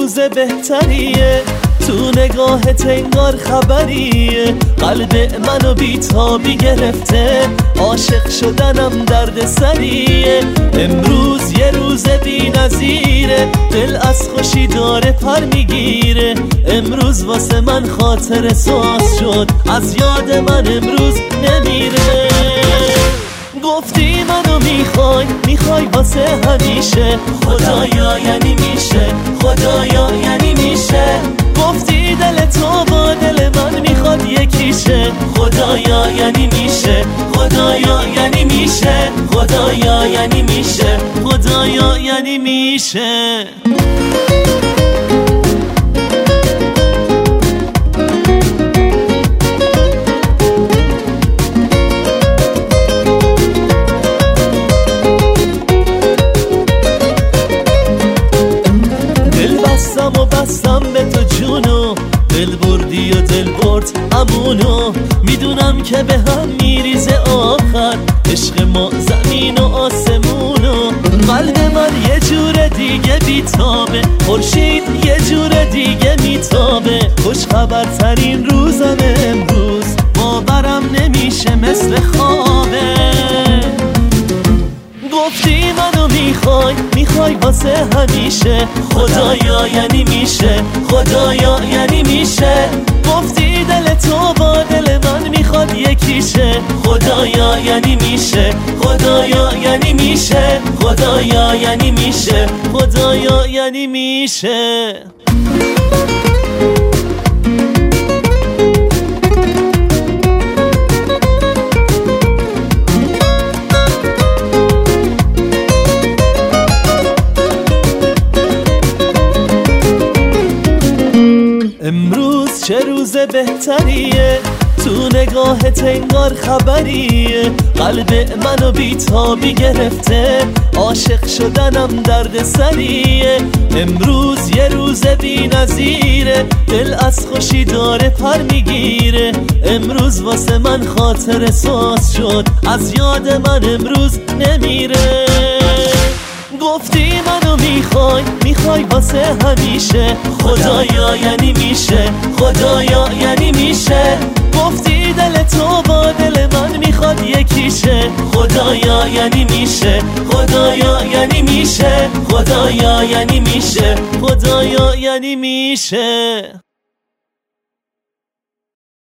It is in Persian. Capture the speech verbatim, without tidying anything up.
روز بهتریه، تو نگاهت انگار خبریه، قلب منو بیتابی گرفته، عاشق شدنم درد سریه. امروز یه روز بی نظیره، دل از خوشی داره پر میگیره، امروز واسه من خاطر ساز شد، از یاد من امروز نمیره. گفتی منو میخوای، میخوای واسه همیشه، خدایا یعنی میشه، خدایا یعنی میشه. گفتی دل تو با دل من میخواد یکیشه، خدایا یعنی میشه، خدایا یعنی میشه، خدایا یعنی میشه، خدایا یعنی میشه. بستم و بستم به تو جونو، دل بردی و دل برد امونو، میدونم که به هم میریزه آخر عشق ما زمین و آسمونو. قلب من یه جور دیگه بیتابه، خورشید یه جور دیگه میتابه، خوش خبرترین روزم امروز، باورم نمیشه مثل خوابه. گفتی منو میخوای، میخوای واسه همیشه، خدایا یعنی میشه، خدایا یعنی میشه. گفتی دل تو با دل من میخواد یکیشه، خدایا یعنی میشه، خدایا یعنی میشه، خدایا یعنی میشه، خدایا یعنی میشه. امروز چه روز بهتریه، تو نگاهت انگار خبریه، قلب منو بیتابی گرفته، عاشق شدنم درد سریه. امروز یه روز بی نظیره، دل از خوشی داره پر میگیره، امروز واسه من خاطر ساز شد، از یاد من امروز نمیره. گفتی منو میخوای، میخوای واسه همیشه، خدایا یعنی میشه، خدایا یعنی میشه. گفتی دل تو با دل من میخواد یکیشه، خدایا یعنی میشه، خدایا یعنی میشه، خدایا یعنی میشه، خدایا یعنی میشه.